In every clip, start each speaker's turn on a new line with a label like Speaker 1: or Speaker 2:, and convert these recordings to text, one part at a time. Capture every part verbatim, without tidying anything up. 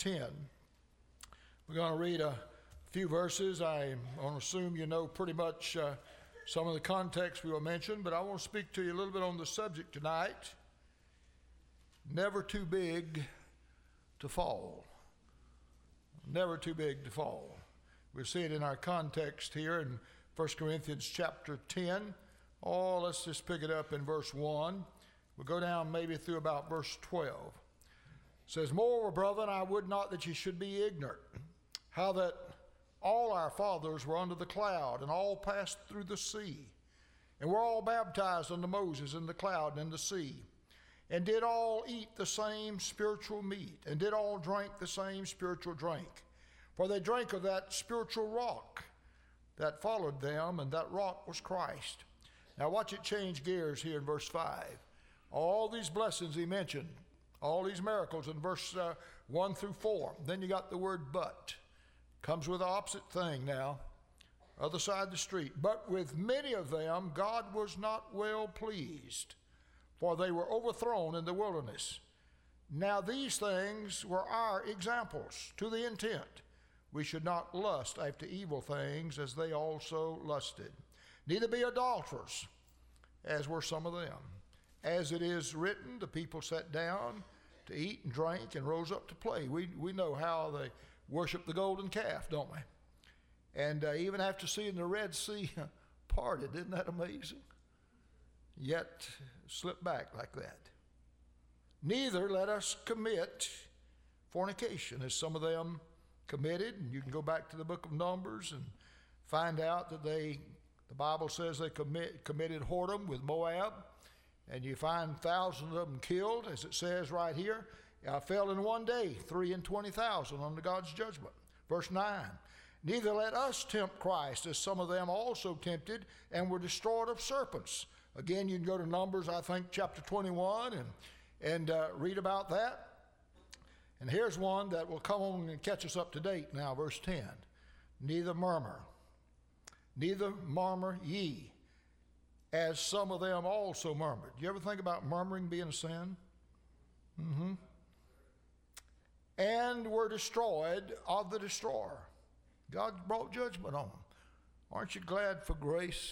Speaker 1: ten. We're going to read a few verses. I want to assume you know pretty much uh, some of the context we will mention, but I want to speak to you a little bit on the subject tonight. Never too big to fall. Never too big to fall. We see it in our context here in First Corinthians chapter ten. Oh, let's just pick it up in verse one. We'll go down maybe through about verse twelve. It says, "Moreover, brethren, I would not that ye should be ignorant, how that all our fathers were under the cloud, and all passed through the sea, and were all baptized unto Moses in the cloud and in the sea, and did all eat the same spiritual meat, and did all drink the same spiritual drink. For they drank of that spiritual rock that followed them, and that rock was Christ." Now watch it change gears here in verse five. All these blessings he mentioned, all these miracles in verse uh, one through four. Then you got the word "but." Comes with the opposite thing now. Other side of the street. "But with many of them God was not well pleased, for they were overthrown in the wilderness. Now these things were our examples, to the intent we should not lust after evil things as they also lusted. Neither be adulterers, as were some of them. As it is written, the people sat down to eat and drink and rose up to play." We, we know how they worship the golden calf, don't we? And uh, even after seeing the Red Sea parted, isn't that amazing? Yet slip back like that. "Neither let us commit fornication, as some of them committed." And you can go back to the book of Numbers and find out that they, the Bible says they commit, committed whoredom with Moab. And you find thousands of them killed, as it says right here. "I fell in one day, three and twenty thousand under God's judgment." Verse nine, "Neither let us tempt Christ, as some of them also tempted, and were destroyed of serpents." Again, you can go to Numbers, I think, chapter twenty-one, and, and uh, read about that. And here's one that will come on and catch us up to date now, verse ten. "Neither murmur, neither murmur ye, as some of them also murmured." You ever think about murmuring being a sin? Mm-hmm. "And were destroyed of the destroyer." God brought judgment on them. Aren't you glad for grace?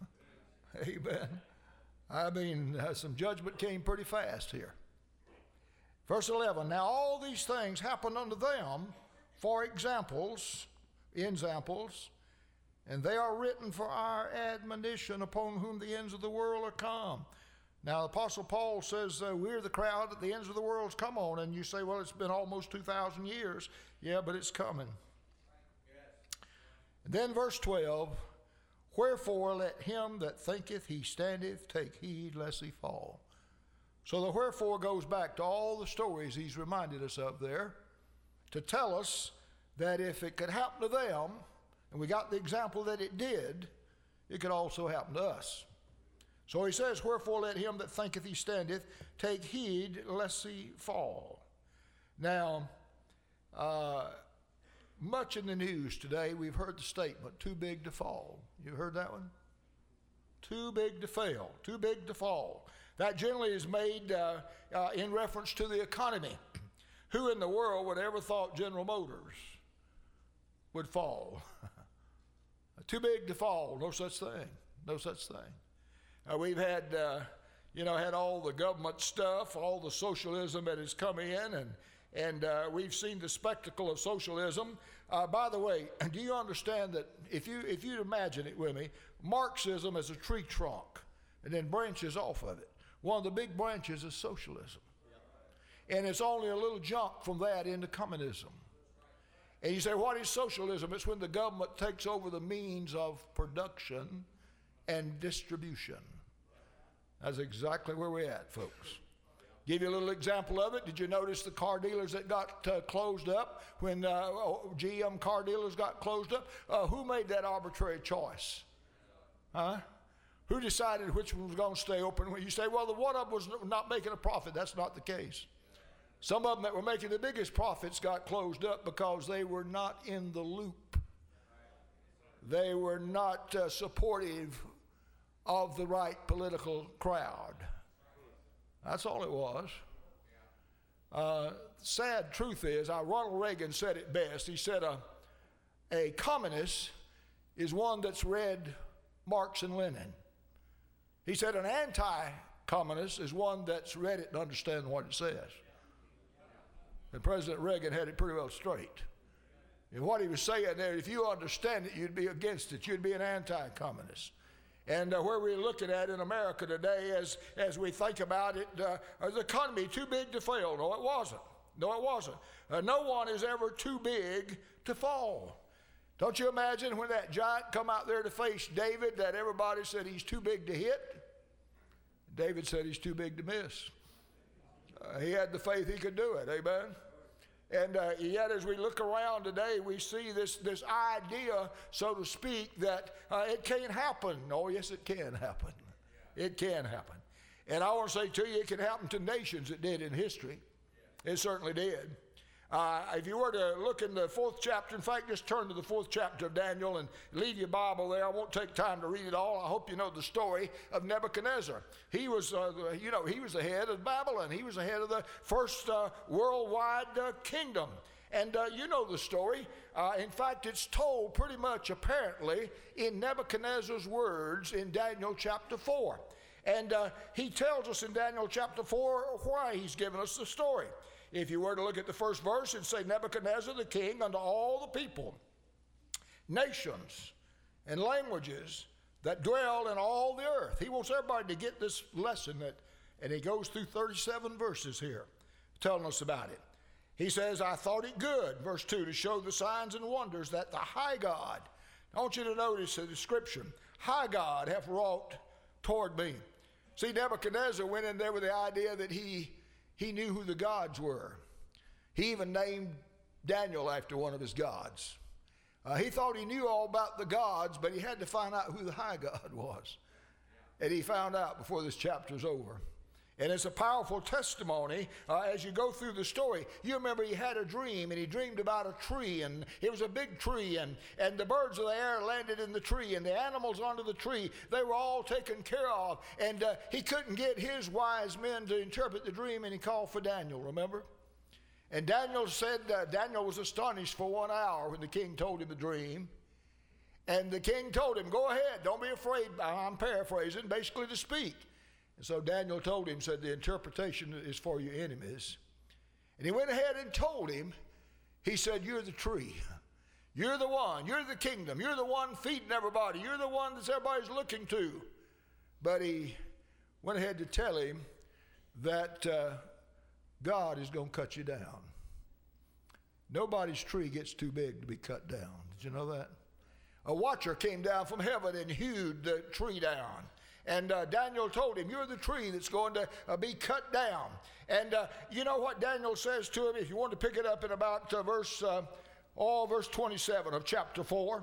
Speaker 1: Amen. I mean, uh, some judgment came pretty fast here. Verse eleven, "Now all these things happened unto them for examples, examples, and they are written for our admonition, upon whom the ends of the world are come." Now, the Apostle Paul says, uh, we're the crowd that the ends of the world's come on. And you say, well, it's been almost two thousand years. Yeah, but it's coming. Yes. And then verse twelve, "Wherefore let him that thinketh he standeth take heed lest he fall." So the wherefore goes back to all the stories he's reminded us of there to tell us that if it could happen to them, and we got the example that it did, it could also happen to us. So he says, "Wherefore let him that thinketh he standeth take heed lest he fall." Now, uh, much in the news today, we've heard the statement, "too big to fall." You heard that one? Too big to fail, too big to fall. That generally is made uh, uh, in reference to the economy. Who in the world would ever thought General Motors would fall? Too big to fall, no such thing, no such thing. Uh, we've had, uh, you know, had all the government stuff, all the socialism that has come in, and and uh, we've seen the spectacle of socialism. Uh, by the way, do you understand that if you if you imagine it with me, Marxism is a tree trunk, and then branches off of it. One of the big branches is socialism, and it's only a little jump from that into communism. And you say, what is socialism? It's when the government takes over the means of production and distribution. That's exactly where we're at, folks. Give you a little example of it. Did you notice the car dealers that got uh, closed up when uh, G M car dealers got closed up? Uh, who made that arbitrary choice? Huh? Who decided which one was going to stay open? You say, well, the one of them was not making a profit. That's not the case. Some of them that were making the biggest profits got closed up because they were not in the loop. They were not uh, supportive of the right political crowd. That's all it was. Uh, sad truth is, uh, Ronald Reagan said it best. He said, uh, a communist is one that's read Marx and Lenin. He said an anti-communist is one that's read it and understands what it says. And President Reagan had it pretty well straight. And what he was saying there, if you understand it, you'd be against it. You'd be an anti-communist. And uh, where we're looking at in America today, as, as we think about it, uh, is the economy too big to fail? No, it wasn't. No, it wasn't. Uh, no one is ever too big to fall. Don't you imagine when that giant come out there to face David that everybody said he's too big to hit? David said he's too big to miss. Uh, he had the faith he could do it, amen? And uh, yet as we look around today, we see this, this idea, so to speak, that uh, it can't happen. Oh, yes, it can happen. It can happen. And I want to say to you, it can happen to nations. It did in history. It certainly did. Uh, if you were to look in the fourth chapter, in fact, just turn to the fourth chapter of Daniel and leave your Bible there. I won't take time to read it all. I hope you know the story of Nebuchadnezzar. He was, uh, you know, he was the head of Babylon. He was the head of the first uh, worldwide uh, kingdom. And uh, you know the story. Uh, in fact, it's told pretty much apparently in Nebuchadnezzar's words in Daniel chapter four. And uh, he tells us in Daniel chapter four why he's given us the story. If you were to look at the first verse and say, Nebuchadnezzar the king unto all the people, nations, and languages that dwell in all the earth. He wants everybody to get this lesson, that, and he goes through thirty-seven verses here telling us about it. He says, I thought it good, verse two, to show the signs and wonders that the high God, I want you to notice the description, high God hath wrought toward me. See, Nebuchadnezzar went in there with the idea that he He knew who the gods were. He even named Daniel after one of his gods. Uh, he thought he knew all about the gods, but he had to find out who the high God was. And he found out before this chapter's over. And it's a powerful testimony uh, as you go through the story. You remember he had a dream, and he dreamed about a tree, and it was a big tree, and, and the birds of the air landed in the tree, and the animals under the tree, they were all taken care of. And uh, he couldn't get his wise men to interpret the dream, and he called for Daniel, remember? And Daniel said, uh, Daniel was astonished for one hour when the king told him the dream. And the king told him, go ahead, don't be afraid. I'm paraphrasing, basically to speak. And so Daniel told him, said, the interpretation is for your enemies. And he went ahead and told him, he said, you're the tree. You're the one. You're the kingdom. You're the one feeding everybody. You're the one that everybody's looking to. But he went ahead to tell him that uh, God is going to cut you down. Nobody's tree gets too big to be cut down. Did you know that? A watcher came down from heaven and hewed the tree down. And uh, Daniel told him, you're the tree that's going to uh, be cut down. And uh, you know what Daniel says to him? If you want to pick it up in about uh, verse, uh, oh, verse twenty-seven of chapter four.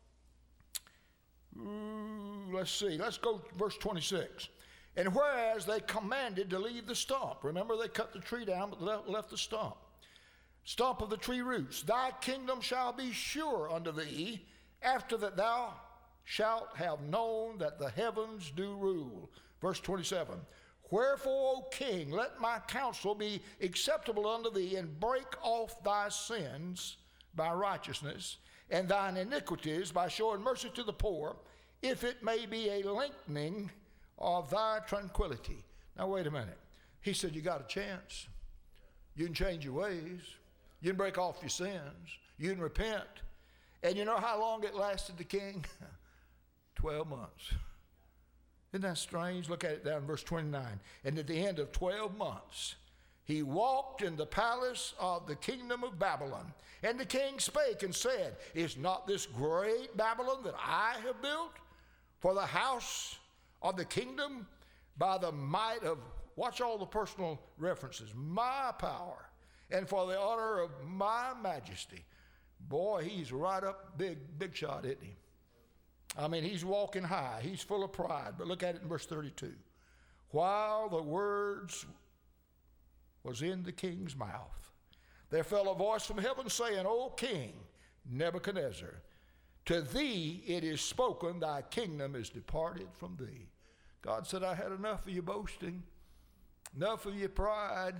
Speaker 1: Ooh, let's see. Let's go to verse twenty-six. And whereas they commanded to leave the stump. Remember, they cut the tree down, but left, left the stump. Stump of the tree roots. Thy kingdom shall be sure unto thee, after that thou shalt have known that the heavens do rule. Verse twenty-seven. Wherefore, O king, let my counsel be acceptable unto thee, and break off thy sins by righteousness, and thine iniquities by showing mercy to the poor, if it may be a lengthening of thy tranquility. Now wait a minute. He said, you got a chance. You can change your ways. You can break off your sins. You can repent. And you know how long it lasted the king? Twelve months. Isn't that strange? Look at it down in verse twenty-nine. And at the end of twelve months, he walked in the palace of the kingdom of Babylon. And the king spake and said, is not this great Babylon that I have built for the house of the kingdom by the might of, watch all the personal references, my power, and for the honor of my majesty. Boy, he's right up big, big shot, isn't he? I mean, he's walking high. He's full of pride. But look at it in verse thirty-two. While the words was in the king's mouth, there fell a voice from heaven saying, O king Nebuchadnezzar, to thee it is spoken, thy kingdom is departed from thee. God said, I had enough of your boasting, enough of your pride.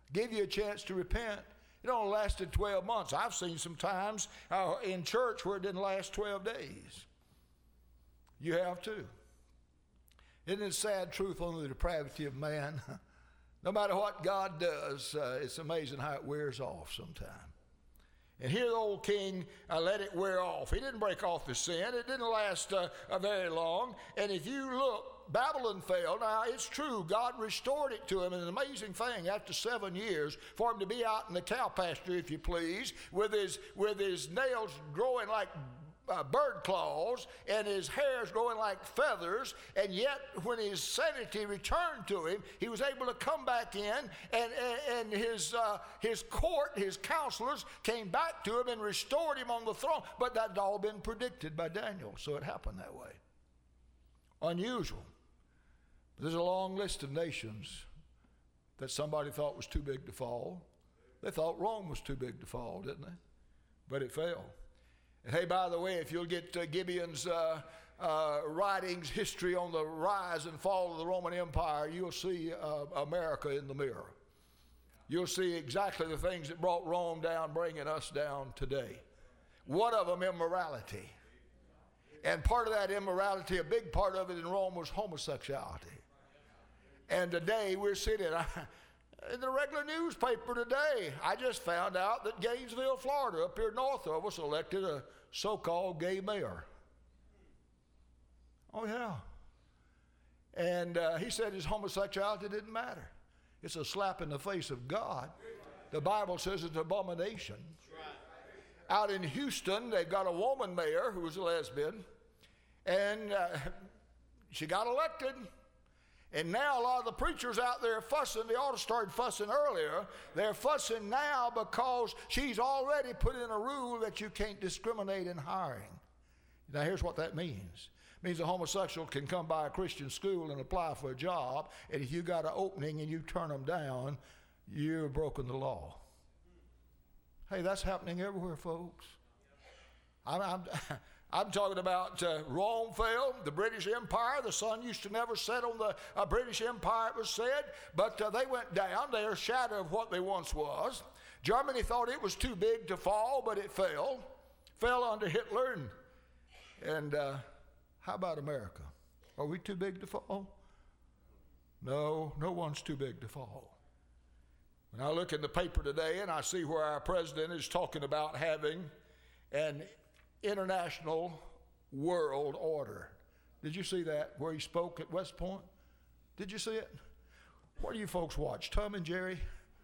Speaker 1: give you a chance to repent. It only lasted twelve months. I've seen some times uh, in church where it didn't last twelve days. You have too. Isn't it a sad truth on the depravity of man? No matter what God does, uh, it's amazing how it wears off sometime. And here the old king uh, let it wear off. He didn't break off his sin. It didn't last uh, uh, very long. And if you look, Babylon fell. Now, it's true. God restored it to him. And an amazing thing, after seven years, for him to be out in the cow pasture, if you please, with his, with his nails growing like Uh, bird claws and his hair's growing like feathers, and yet when his sanity returned to him, he was able to come back in, and, and, and his, uh, his court, his counselors came back to him and restored him on the throne. But that had all been predicted by Daniel, so it happened that way. Unusual. There's a long list of nations that somebody thought was too big to fall. They thought Rome was too big to fall, didn't they? But it fell. And hey, by the way, if you'll get uh, Gibbon's uh, uh, writings, history on the rise and fall of the Roman Empire, you'll see uh, America in the mirror. You'll see exactly the things that brought Rome down, bringing us down today. One of them, immorality. And part of that immorality, a big part of it in Rome, was homosexuality. And today we're sitting in the regular newspaper today, I just found out that Gainesville, Florida, up here north of us, elected a so-called gay mayor. Oh, yeah. And uh, he said his homosexuality didn't matter. It's a slap in the face of God. The Bible says it's an abomination. Out in Houston, they've got a woman mayor who was a lesbian, and uh, she got elected. And now a lot of the preachers out there fussing, they ought to start fussing earlier. They're fussing now because she's already put in a rule that you can't discriminate in hiring. Now here's what that means. It means a homosexual can come by a Christian school and apply for a job, and if you got an opening and you turn them down, you've broken the law. Hey, that's happening everywhere, folks. I'm, I'm I'm talking about uh, Rome fell, the British Empire. The sun used to never set on the uh, British Empire, it was said, but uh, they went down. They're a shadow of what they once was. Germany thought it was too big to fall, but it fell. Fell under Hitler. And, and uh, how about America? Are we too big to fall? No, no one's too big to fall. When I look in the paper today and I see where our president is talking about having an international world order. Did you see that where he spoke at West Point? Did you see it? What do you folks watch, Tom and Jerry?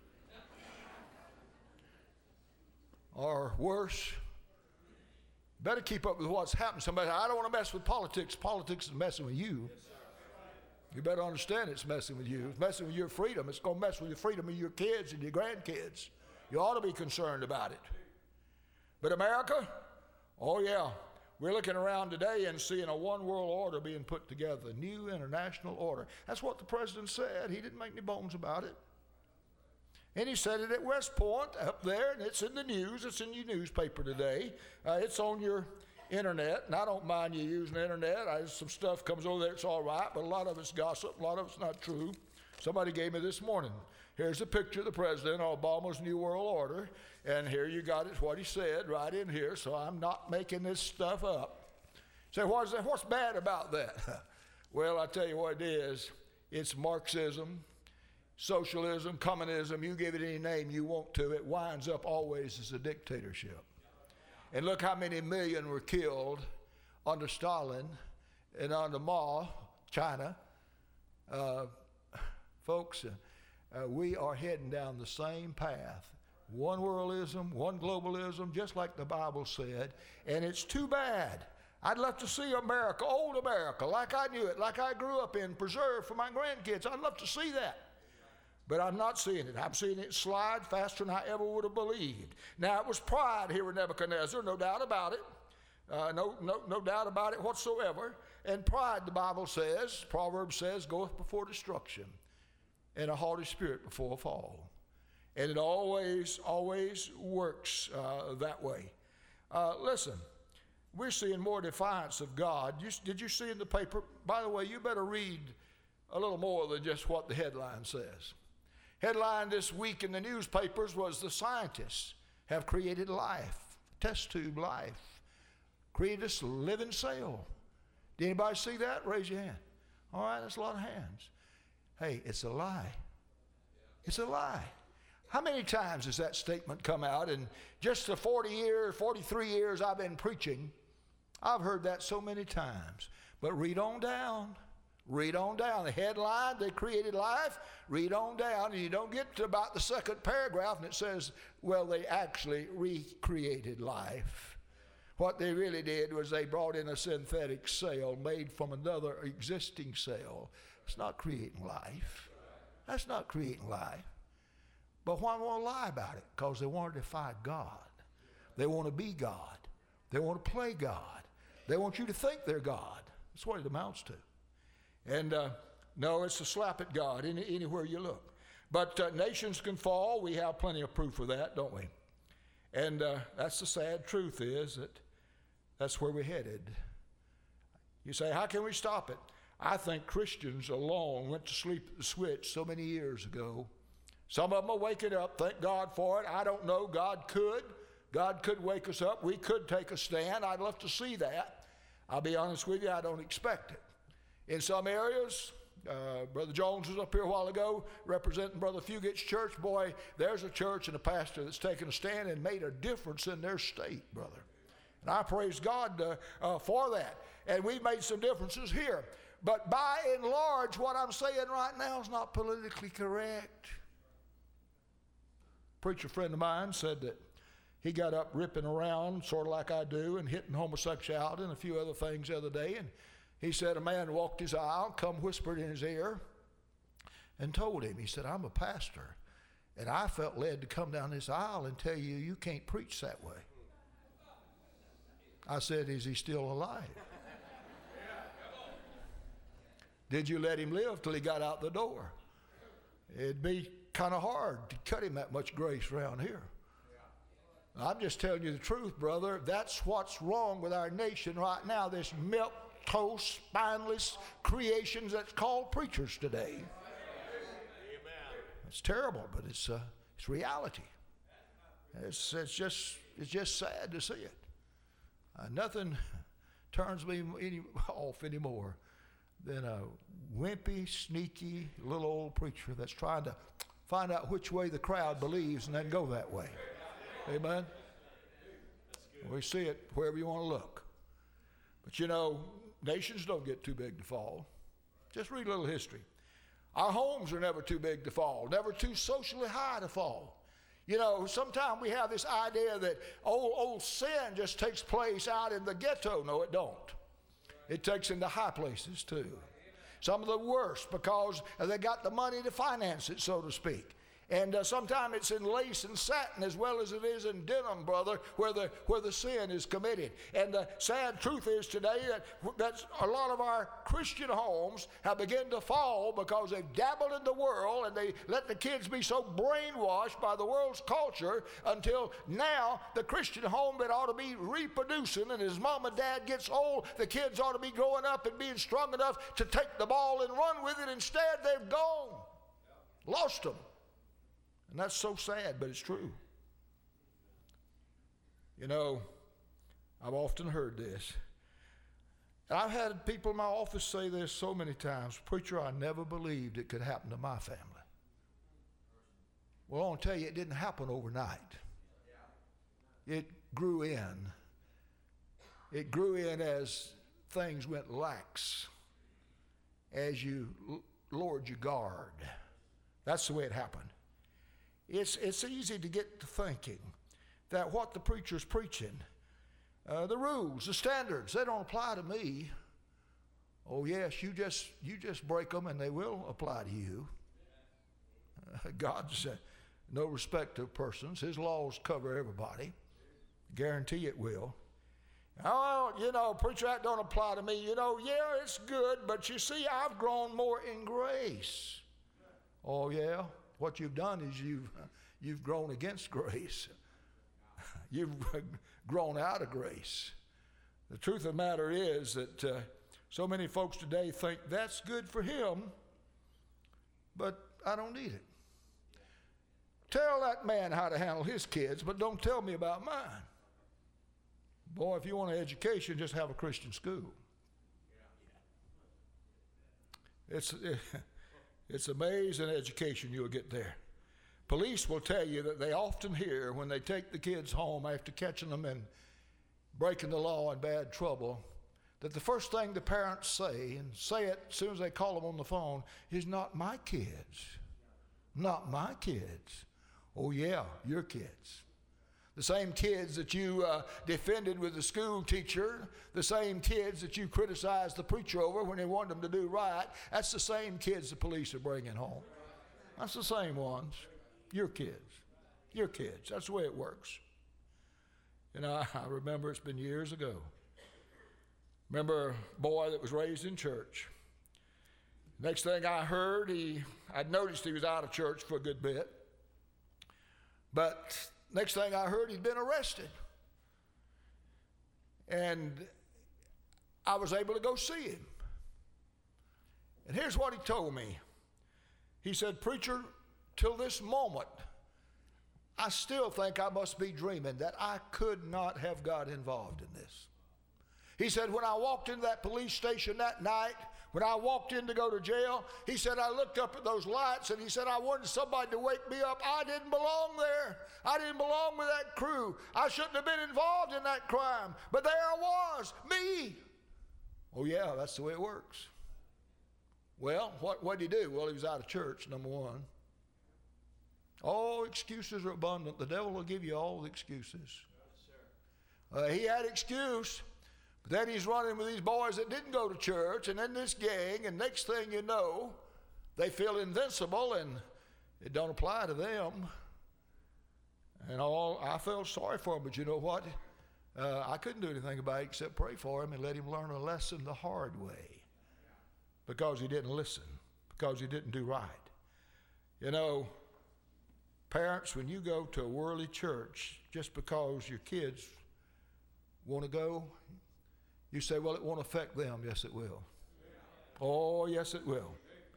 Speaker 1: Or worse? Better keep up with what's happening. Somebody, I don't want to mess with politics. Politics is messing with you. You better understand it's messing with you. It's messing with your freedom. It's going to mess with the freedom of your kids and your grandkids. You ought to be concerned about it. But America, oh yeah, we're looking around today and seeing a one world order being put together, a new international order. That's what the president said. He didn't make any bones about it. And he said it at West Point up there, and it's in the news. It's in your newspaper today. Uh, it's on your internet, and I don't mind you using the internet. I, some stuff comes over there, it's all right, but a lot of it's gossip, a lot of it's not true. Somebody gave me this morning. Here's a picture of the president of Obama's New World Order, and here you got it, what he said right in here, so I'm not making this stuff up. So what is that? What's bad about that? Well, I tell you what it is. It's Marxism, socialism, communism, you give it any name you want to, it winds up always as a dictatorship. And look how many million were killed under Stalin and under Mao, China. Uh, folks, uh, we are heading down the same path. One worldism, one globalism, just like the Bible said. And it's too bad. I'd love to see America, old America, like I knew it, like I grew up in, preserved for my grandkids. I'd love to see that. But I'm not seeing it. I'm seeing it slide faster than I ever would have believed. Now, it was pride here with Nebuchadnezzar, no doubt about it. Uh, no, no, no doubt about it whatsoever. And pride, the Bible says, Proverbs says, goeth before destruction, and a haughty spirit before a fall. And it always, always works uh, that way. Uh, listen, we're seeing more defiance of God. You, did you see in the paper? By the way, you better read a little more than just what the headline says. Headline this week in the newspapers was the scientists have created life, test tube life, created this living cell. Did anybody see that? Raise your hand. All right, that's a lot of hands. Hey, it's a lie. It's a lie. How many times has that statement come out? In just the forty years, forty-three years I've been preaching, I've heard that so many times. But read on down. Read on down. The headline, they created life. Read on down, and you don't get to about the second paragraph, and it says, well, they actually recreated life. What they really did was they brought in a synthetic cell made from another existing cell. It's not creating life. That's not creating life. But why want to lie about it? Because they want to defy God. They want to be God. They want to play God. They want you to think they're God. That's what it amounts to. And uh, no, it's a slap at God any, anywhere you look. But uh, nations can fall. We have plenty of proof of that, don't we? And uh, that's the sad truth, is that that's where we're headed. You say, how can we stop it? I think Christians alone went to sleep at the switch so many years ago. Some of them are waking up. Thank God for it. I don't know. God could. God could wake us up. We could take a stand. I'd love to see that. I'll be honest with you, I don't expect it. In some areas, uh, Brother Jones was up here a while ago representing Brother Fugit's church. Boy, there's a church and a pastor that's taken a stand and made a difference in their state, brother. And I praise God uh, uh, for that. And we've made some differences here. But by and large, what I'm saying right now is not politically correct. A preacher friend of mine said that he got up ripping around, sort of like I do, and hitting homosexuality and a few other things the other day. And he said a man walked his aisle, come whispered in his ear, and told him, he said, I'm a pastor, and I felt led to come down this aisle and tell you, you can't preach that way. I said, is he still alive? Did you let him live till he got out the door? It'd be kind of hard to cut him that much grace around here. I'm just telling you the truth, brother. That's what's wrong with our nation right now, this milk toast, spineless creations that's called preachers today. Amen. It's terrible, but it's uh, it's reality. It's it's just it's just sad to see it. Uh, nothing turns me any off anymore than a wimpy, sneaky little old preacher that's trying to find out which way the crowd believes and then go that way. Amen. We see it wherever you want to look. But you know, nations don't get too big to fall. Just read a little history. Our homes are never too big to fall, never too socially high to fall. You know, sometimes we have this idea that old, old sin just takes place out in the ghetto. No, it don't. It takes in the high places too. Some of the worst because they got the money to finance it, so to speak. And uh, sometimes it's in lace and satin as well as it is in denim, brother, where the where the sin is committed. And the sad truth is today that that's a lot of our Christian homes have begun to fall because they've dabbled in the world and they let the kids be so brainwashed by the world's culture until now the Christian home that ought to be reproducing, and as mom and dad gets old, the kids ought to be growing up and being strong enough to take the ball and run with it. Instead, they've gone, lost them. And that's so sad, but it's true. You know, I've often heard this. And I've had people in my office say this so many times, preacher, I never believed it could happen to my family. Well, I want to tell you, it didn't happen overnight. It grew in. It grew in as things went lax, as you lowered your guard. That's the way it happened. It's, it's easy to get to thinking that what the preacher's preaching, uh, the rules, the standards, they don't apply to me. Oh yes, you just you just break them and they will apply to you. Uh, God's uh, no respect of persons. His laws cover everybody. Guarantee it will. Oh, you know, preacher, that don't apply to me. You know, yeah, it's good, but you see, I've grown more in grace. Oh yeah. What you've done is you've, you've grown against grace. You've grown out of grace. The truth of the matter is that uh, so many folks today think that's good for him, but I don't need it. tell that man how to handle his kids, but don't tell me about mine. Boy, if you want an education, just have a Christian school. It's, it's amazing education you'll get there. Police will tell you that they often hear when they take the kids home after catching them and breaking the law in bad trouble, that the first thing the parents say, and say it as soon as they call them on the phone, is not my kids. Not my kids. Oh yeah, your kids. The same kids that you uh, defended with the school teacher, the same kids that you criticized the preacher over when they wanted them to do right, that's the same kids the police are bringing home. That's the same ones. Your kids. Your kids. That's the way it works. You know, I, I remember it's been years ago. Remember a boy that was raised in church. Next thing I heard, he, I'd noticed he was out of church for a good bit. But next thing I heard, he'd been arrested. And I was able to go see him. And here's what he told me. He said, "Preacher, till this moment, I still think I must be dreaming that I could not have got involved in this." He said, "When I walked into that police station that night, when I walked in to go to jail," he said, "I looked up at those lights," and he said, "I wanted somebody to wake me up. I didn't belong there. I didn't belong with that crew. I shouldn't have been involved in that crime. But there I was, me." Oh yeah, that's the way it works. Well, what what did he do? Well, he was out of church, number one. All excuses are abundant. The devil will give you all the excuses. Uh, he had excuse. But then he's running with these boys that didn't go to church, and then this gang, and next thing you know, they feel invincible, and it don't apply to them. And all I felt sorry for him, but you know what? Uh, I couldn't do anything about it except pray for him and let him learn a lesson the hard way, because he didn't listen, because he didn't do right. You know, parents, when you go to a worldly church, just because your kids want to go, you say, "Well, it won't affect them." Yes, it will. Oh, yes, it will.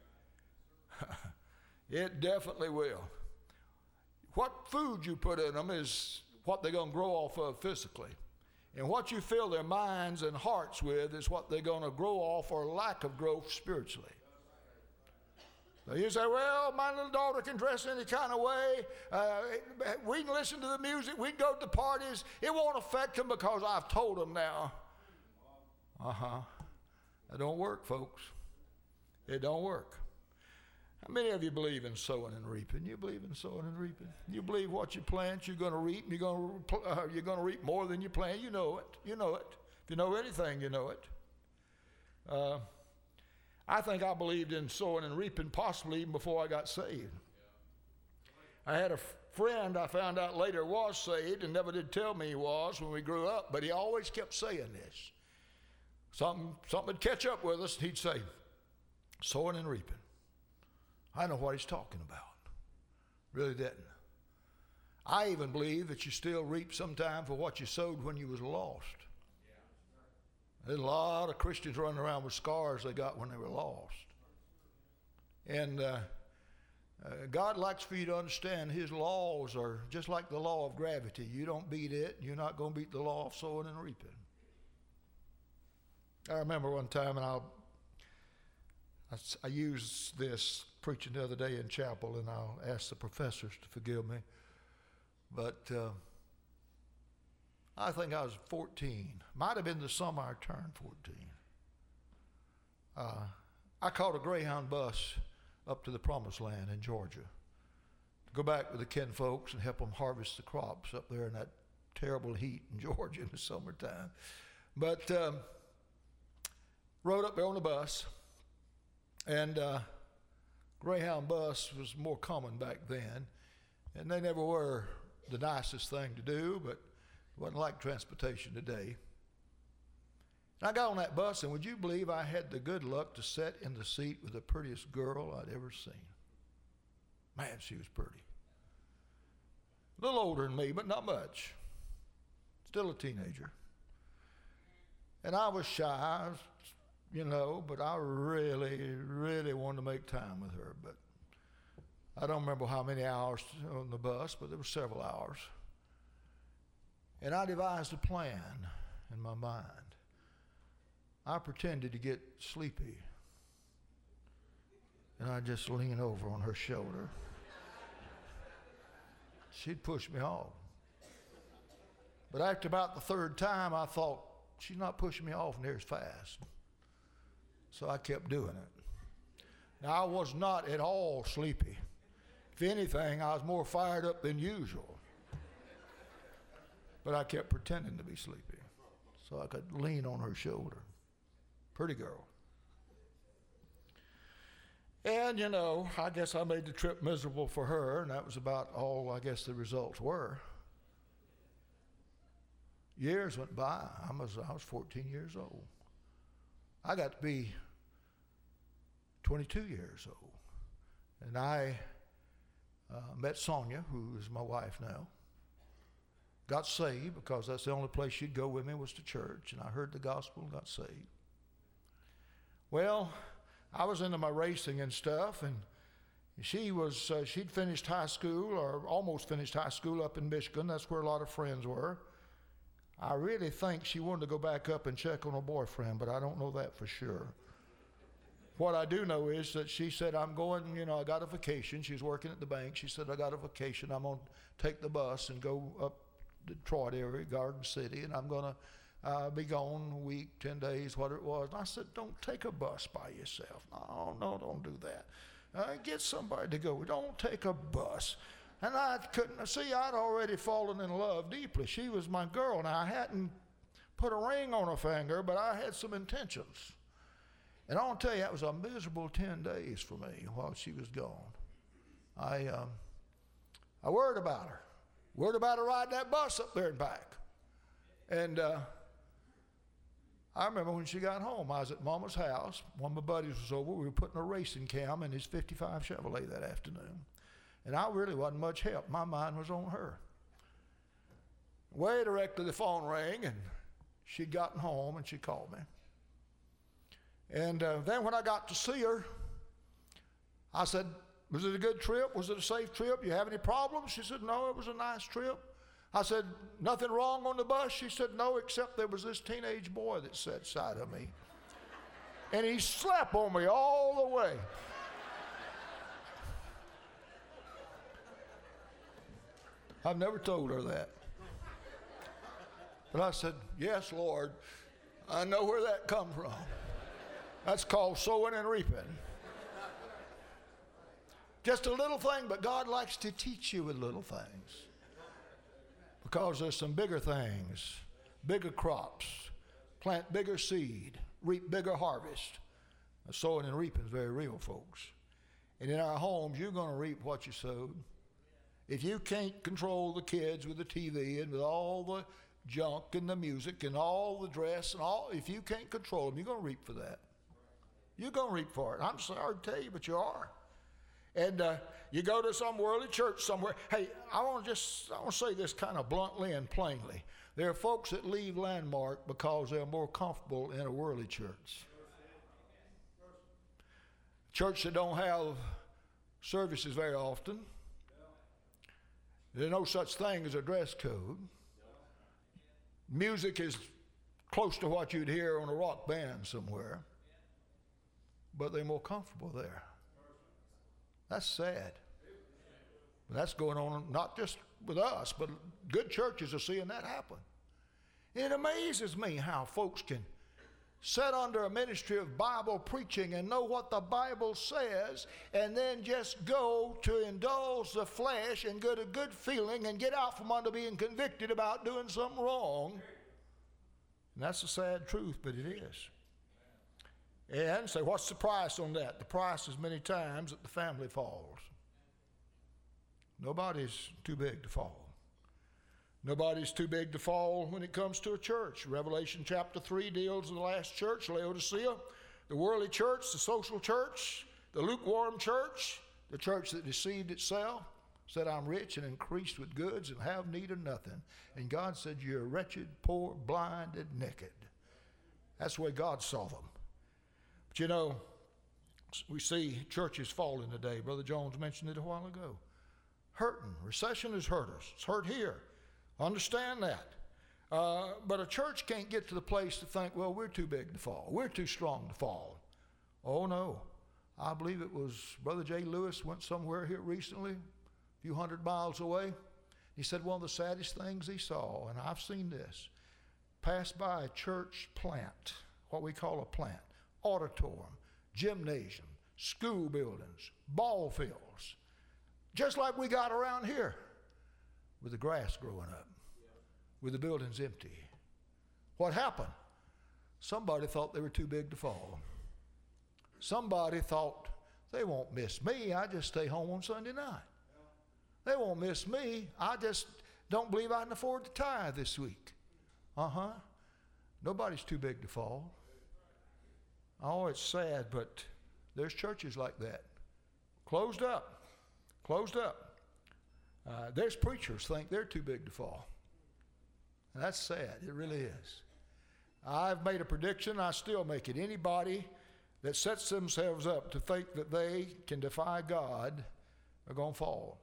Speaker 1: It definitely will. What food you put in them is what they're going to grow off of physically. And what you fill their minds and hearts with is what they're going to grow off or lack of growth spiritually. So you say, "Well, my little daughter can dress any kind of way. Uh, we can listen to the music. We can go to the parties. It won't affect them because I've told them now." Uh-huh. That don't work, folks. It don't work. How many of you believe in sowing and reaping? You believe in sowing and reaping? You believe what you plant, you're going to reap, and you're going to uh, you're going to reap more than you plant. You know it. You know it. If you know anything, you know it. Uh, I think I believed in sowing and reaping possibly even before I got saved. I had a friend I found out later was saved and never did tell me he was when we grew up, but he always kept saying this. Something, something would catch up with us, and he'd say, "Sowing and reaping." I know what he's talking about. Really didn't. I even believe that you still reap sometime for what you sowed when you was lost. There's a lot of Christians running around with scars they got when they were lost. And uh, uh, God likes for you to understand His laws are just like the law of gravity. You don't beat it, you're not going to beat the law of sowing and reaping. I remember one time, and I'll, I, I used this preaching the other day in chapel, and I'll ask the professors to forgive me. But uh, I think I was fourteen. Might have been the summer I turned fourteen. Uh, I caught a Greyhound bus up to the Promised Land in Georgia to go back with the kin folks and help them harvest the crops up there in that terrible heat in Georgia in the summertime. But um, rode up there on the bus, and uh, Greyhound bus was more common back then, and they never were the nicest thing to do, but it wasn't like transportation today. And I got on that bus, and would you believe I had the good luck to sit in the seat with the prettiest girl I'd ever seen? Man, she was pretty. A little older than me, but not much. Still a teenager. And I was shy, you know, but I really, really wanted to make time with her. But I don't remember how many hours on the bus, but there were several hours. And I devised a plan in my mind. I pretended to get sleepy. And I'd just lean over on her shoulder. She'd push me off. But after about the third time, I thought, she's not pushing me off near as fast. So I kept doing it. Now, I was not at all sleepy. If anything, I was more fired up than usual. But I kept pretending to be sleepy so I could lean on her shoulder. Pretty girl. And, you know, I guess I made the trip miserable for her, and that was about all I guess the results were. Years went by. I was, I was fourteen years old. I got to be twenty-two years old. And I uh, met Sonia, who is my wife now. Got saved because that's the only place she'd go with me was to church. And I heard the gospel and got saved. Well, I was into my racing and stuff, and she was, uh, she'd finished high school, or almost finished high school up in Michigan. That's where a lot of friends were. I really think she wanted to go back up and check on her boyfriend, but I don't know that for sure. What I do know is that she said, I'm going, you know, I got a vacation. She was working at the bank. She said, I got a vacation. I'm going to take the bus and go up to Detroit area, Garden City, and I'm going to uh, be gone a week, ten days, whatever it was. And I said, don't take a bus by yourself. No, no, don't do that. Uh, get somebody to go. Don't take a bus. And I couldn't, see, I'd already fallen in love deeply. She was my girl. Now, I hadn't put a ring on her finger, but I had some intentions. And I'll tell you, that was a miserable ten days for me while she was gone. I, um, I worried about her. Worried about her riding that bus up there and back. And uh, I remember when she got home, I was at Mama's house. One of my buddies was over. We were putting a racing cam in his fifty-five Chevrolet that afternoon. And I really wasn't much help. My mind was on her. Way directly, the phone rang, and she'd gotten home, and she called me. And uh, then when I got to see her, I said, was it a good trip? Was it a safe trip? You have any problems? She said, no, it was a nice trip. I said, nothing wrong on the bus? She said, no, except there was this teenage boy that sat beside of me. And he slept on me all the way. I've never told her that. But I said, yes, Lord, I know where that comes from. That's called sowing and reaping. Just a little thing, but God likes to teach you with little things. Because there's some bigger things, bigger crops, plant bigger seed, reap bigger harvest. Sowing and reaping is very real, folks. And in our homes, you're going to reap what you sowed. If you can't control the kids with the T V and with all the junk and the music and all the dress and all, if you can't control them, you're going to reap for that. You're going to reap for it. I'm sorry to tell you, but you are. And uh, you go to some worldly church somewhere. Hey, I want to just, I want to say this kind of bluntly and plainly. There are folks that leave Landmark because they're more comfortable in a worldly church. Church that don't have services very often. There's no such thing as a dress code. Music is close to what you'd hear on a rock band somewhere. But they're more comfortable there. That's sad. But that's going on not just with us, but good churches are seeing that happen. It amazes me how folks can sit under a ministry of Bible preaching and know what the Bible says and then just go to indulge the flesh and get a good feeling and get out from under being convicted about doing something wrong. And that's the sad truth, but it is. And say, what's the price on that? The price is many times that the family falls. Nobody's too big to fall. Nobody's too big to fall when it comes to a church. Revelation chapter three deals with the last church, Laodicea, the worldly church, the social church, the lukewarm church, the church that deceived itself, said, I'm rich and increased with goods and have need of nothing. And God said, you're wretched, poor, blind, and naked. That's the way God saw them. But you know, We see churches falling today. Brother Jones mentioned it a while ago. Hurting. Recession has hurt us. It's hurt here. Understand that. Uh, but a church can't get to the place to think, well, we're too big to fall. We're too strong to fall. Oh, no. I believe it was Brother J. Lewis went somewhere here recently, a few hundred miles away. He said one of the saddest things he saw, and I've seen this, passed by a church plant, what we call a plant, auditorium, gymnasium, school buildings, ball fields, just like we got around here, with the grass growing up, with the buildings empty. What happened? Somebody thought they were too big to fall. Somebody thought, they won't miss me, I just stay home on Sunday night. They won't miss me, I just don't believe I can afford to tithe this week. Uh-huh. Nobody's too big to fall. Oh, it's sad, but there's churches like that. Closed up. Closed up. Uh, there's preachers think they're too big to fall. And that's sad. It really is. I've made a prediction. I still make it. Anybody that sets themselves up to think that they can defy God are going to fall.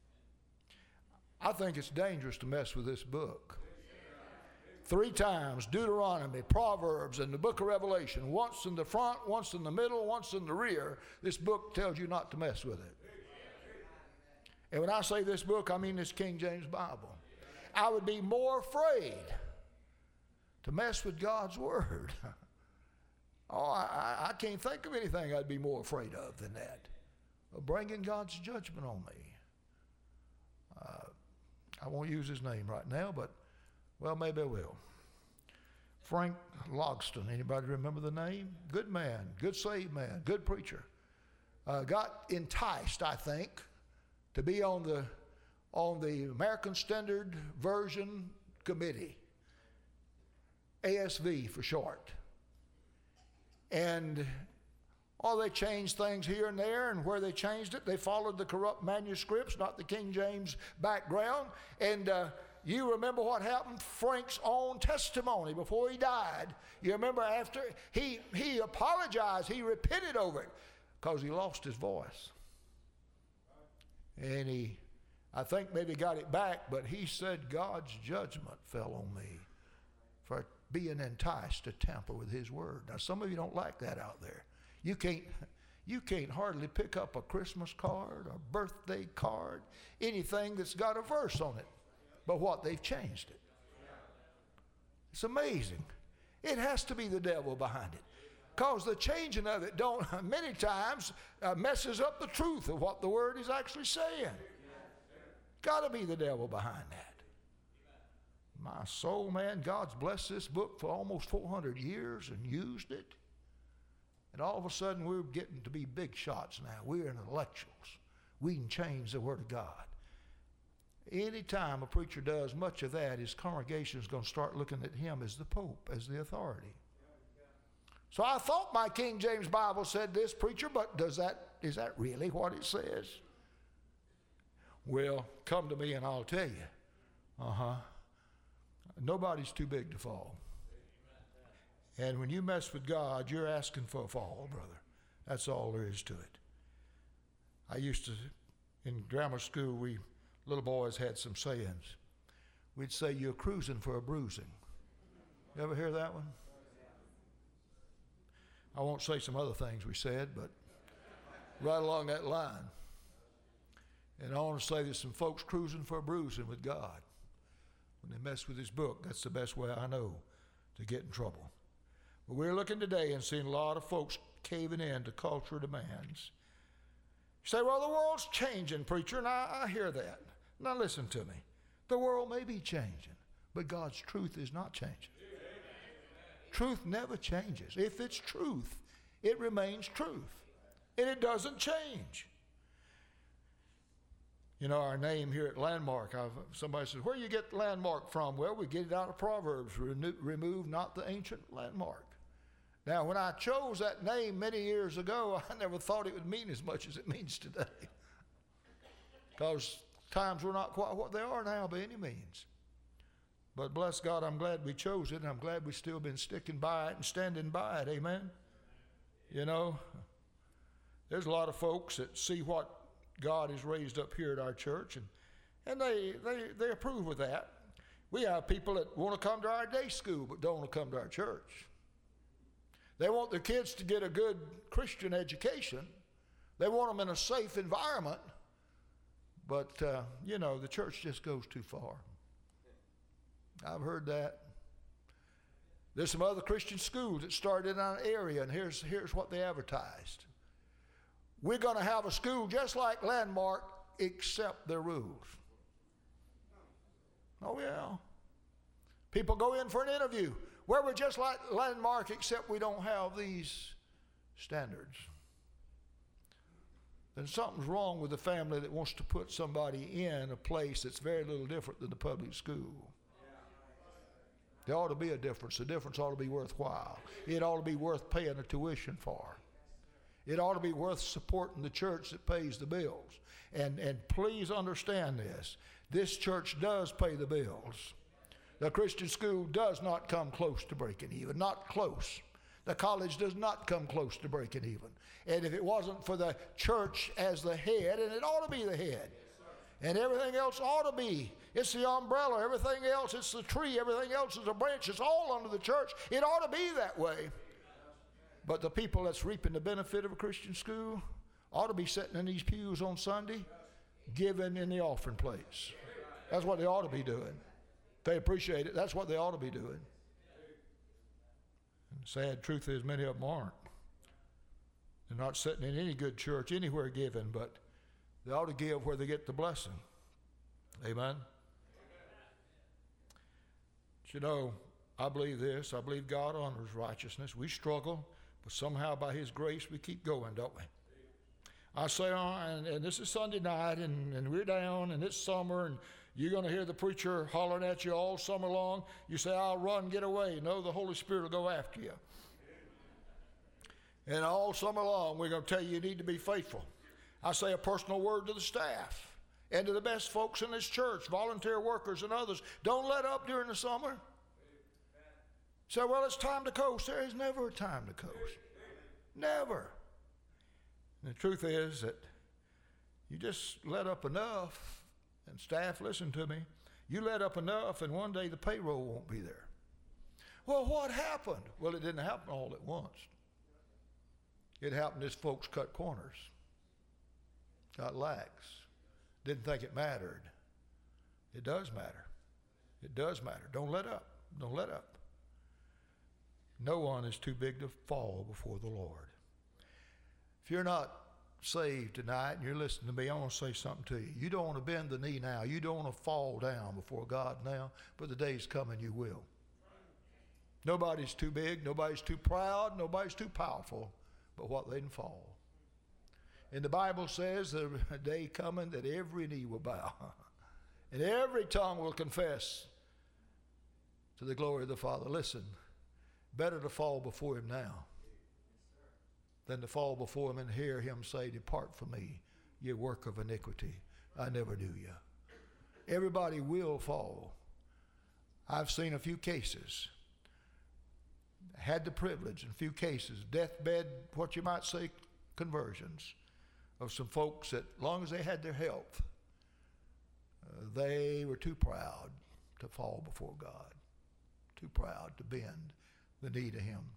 Speaker 1: I think it's dangerous to mess with this book. Three times, Deuteronomy, Proverbs, and the book of Revelation, once in the front, once in the middle, once in the rear, this book tells you not to mess with it. And when I say this book, I mean this King James Bible. I would be more afraid to mess with God's Word. Oh, I, I can't think of anything I'd be more afraid of than that, of bringing God's judgment on me. Uh, I won't use his name right now, but, well, maybe I will. Frank Logston, anybody remember the name? Good man, good saved man, good preacher. Uh, got enticed, I think, to be on the on the American Standard Version Committee, A S V for short. And oh, they changed things here and there, and where they changed it, they followed the corrupt manuscripts, not the King James background. And uh, you remember what happened? Frank's own testimony before he died. You remember after he he apologized, he repented over it because he lost his voice. And he, I think maybe got it back, but he said God's judgment fell on me for being enticed to tamper with his word. Now, some of you don't like that out there. You can't, you can't hardly pick up a Christmas card, a birthday card, anything that's got a verse on it. But what? They've changed it. It's amazing. It has to be the devil behind it. Because the changing of it don't many times uh, messes up the truth of what the word is actually saying. Got to be the devil behind that. My soul, man, God's blessed this book for almost four hundred years and used it. And all of a sudden we're getting to be big shots now. We're intellectuals. We can change the word of God. Anytime a preacher does much of that, his congregation is going to start looking at him as the Pope, as the authority. So I thought my King James Bible said this, preacher, but does that, is that really what it says? Well, come to me and I'll tell you. Uh-huh. Nobody's too big to fall. And when you mess with God, you're asking for a fall, brother. That's all there is to it. I used to, in grammar school, we little boys had some sayings. We'd say, you're cruising for a bruising. You ever hear that one? I won't say some other things we said, but right along that line. And I want to say there's some folks cruising for a bruising with God. When they mess with his book, that's the best way I know to get in trouble. But we're looking today and seeing a lot of folks caving in to cultural demands. You say, well, the world's changing, preacher, and I, I hear that. Now listen to me. The world may be changing, but God's truth is not changing. Truth never changes. If it's truth, it remains truth. And it doesn't change. You know, our name here at Landmark, I've, somebody says, where do you get Landmark from? Well, we get it out of Proverbs, Renew, remove not the ancient landmark. Now, when I chose that name many years ago, I never thought it would mean as much as it means today. Because times were not quite what they are now by any means. But bless God, I'm glad we chose it, and I'm glad we've still been sticking by it and standing by it. Amen? You know, There's a lot of folks that see what God has raised up here at our church, and, and they, they, they approve of that. We have people that want to come to our day school but don't want to come to our church. They want their kids to get a good Christian education. They want them in a safe environment. But, uh, you know, the church just goes too far. I've heard that. There's some other Christian schools that started in our area, and here's, here's what they advertised. We're going to have a school just like Landmark, except their rules. Oh, yeah. People go in for an interview. Where we're just like Landmark, except we don't have these standards. Then something's wrong with the family that wants to put somebody in a place that's very little different than the public school. There ought to be a difference. The difference ought to be worthwhile. It ought to be worth paying the tuition for. It ought to be worth supporting the church that pays the bills. And, and please understand this. This church does pay the bills. The Christian school does not come close to breaking even. Not close. The college does not come close to breaking even. And if it wasn't for the church as the head, and it ought to be the head, and everything else ought to be, it's the umbrella, everything else, it's the tree, everything else is a branch, it's all under the church. It ought to be that way. But the people that's reaping the benefit of a Christian school ought to be sitting in these pews on Sunday, giving in the offering plates. That's what they ought to be doing. If they appreciate it, that's what they ought to be doing. And the sad truth is many of them aren't. They're not sitting in any good church anywhere giving, but they ought to give where they get the blessing. Amen? But you know, I believe this. I believe God honors righteousness. We struggle, but somehow by His grace we keep going, don't we? I say, oh, and, and this is Sunday night, and, and we're down, and it's summer, and you're going to hear the preacher hollering at you all summer long. You say, I'll run, get away. No, the Holy Spirit will go after you. And all summer long, we're going to tell you you need to be faithful. I say a personal word to the staff and to the best folks in this church, volunteer workers and others. Don't let up during the summer. Say, well, it's time to coast. There is never a time to coast. Never. And the truth is that you just let up enough, and staff, listen to me, you let up enough and one day the payroll won't be there. Well, what happened? Well, it didn't happen all at once. It happened as folks cut corners, got lax, didn't think it mattered. It does matter. It does matter. Don't let up. Don't let up. No one is too big to fall before the Lord. If you're not saved tonight and you're listening to me, I want to say something to you. You don't want to bend the knee now. You don't want to fall down before God now, but the day's coming you will. Nobody's too big. Nobody's too proud. Nobody's too powerful, but what they can fall. And the Bible says there's a day coming that every knee will bow and every tongue will confess to the glory of the Father. Listen, better to fall before Him now than to fall before Him and hear Him say, depart from me, ye work of iniquity. I never knew you. Everybody will fall. I've seen a few cases, had the privilege in a few cases, deathbed, what you might say, conversions of some folks that, as long as they had their health, uh, they were too proud to fall before God, too proud to bend the knee to Him.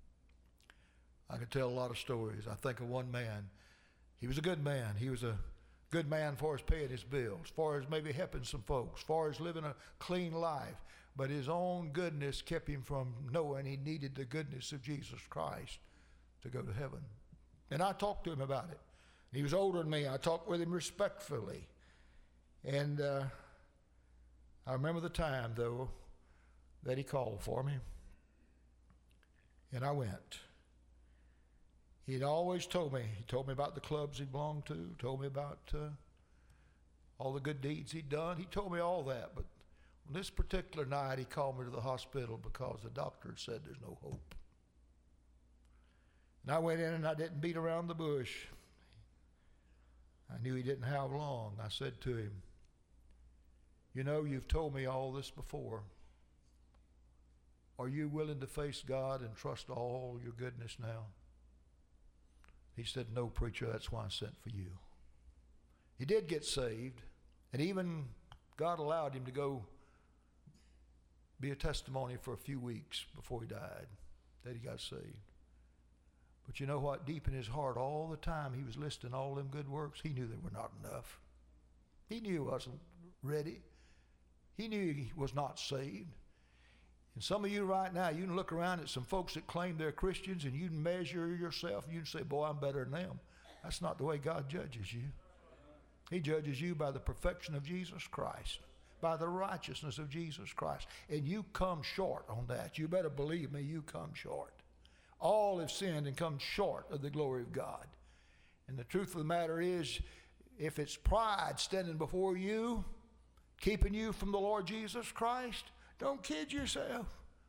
Speaker 1: I could tell a lot of stories. I think of one man. He was a good man. He was a good man as far as paying his bills, as far as maybe helping some folks, as far as living a clean life. But his own goodness kept him from knowing he needed the goodness of Jesus Christ to go to heaven. And I talked to him about it. He was older than me. I talked with him respectfully. And uh, I remember the time, though, that he called for me. And I went. He'd always told me, he told me about the clubs he belonged to, told me about uh, all the good deeds he'd done. He told me all that, but on this particular night, he called me to the hospital because the doctor had said there's no hope. And I went in and I didn't beat around the bush. I knew he didn't have long. I said to him, you know, you've told me all this before. Are you willing to face God and trust all your goodness now? He said, no, preacher, that's why I sent for you. He did get saved, and even God allowed him to go be a testimony for a few weeks before he died, that he got saved. But you know what? Deep in his heart, all the time he was listing all them good works, he knew they were not enough. He knew he wasn't ready. He knew he was not saved. And some of you right now, you can look around at some folks that claim they're Christians and you can measure yourself and you can say, boy, I'm better than them. That's not the way God judges you. He judges you by the perfection of Jesus Christ, by the righteousness of Jesus Christ. And you come short on that. You better believe me, you come short. All have sinned and come short of the glory of God. And the truth of the matter is, if it's pride standing before you, keeping you from the Lord Jesus Christ, don't kid yourself.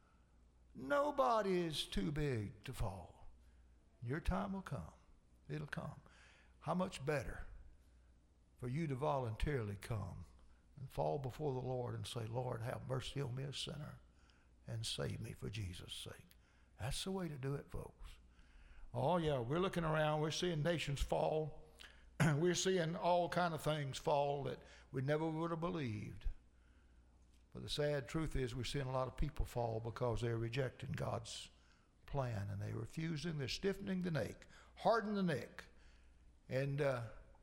Speaker 1: Nobody is too big to fall. Your time will come. It'll come. How much better for you to voluntarily come and fall before the Lord and say, Lord, have mercy on me, a sinner, and save me for Jesus' sake. That's the way to do it, folks. Oh, yeah, we're looking around. We're seeing nations fall. We're seeing all kind of things fall that we never would have believed. But the sad truth is we're seeing a lot of people fall because they're rejecting God's plan and they're refusing. They're stiffening the neck, hardening the neck. And uh,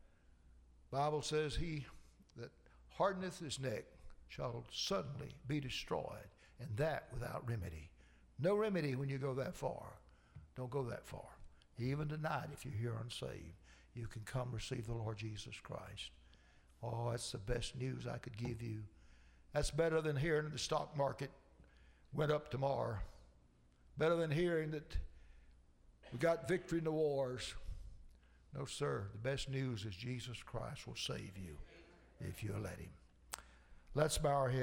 Speaker 1: Bible says he that hardeneth his neck shall suddenly be destroyed, and that without remedy. No remedy when you go that far. Don't go that far. Even tonight, if you're here unsaved, you can come receive the Lord Jesus Christ. Oh, that's the best news I could give you. That's better than hearing the stock market went up tomorrow. Better than hearing that we got victory in the wars. No, sir. The best news is Jesus Christ will save you if you'll let him. Let's bow our heads.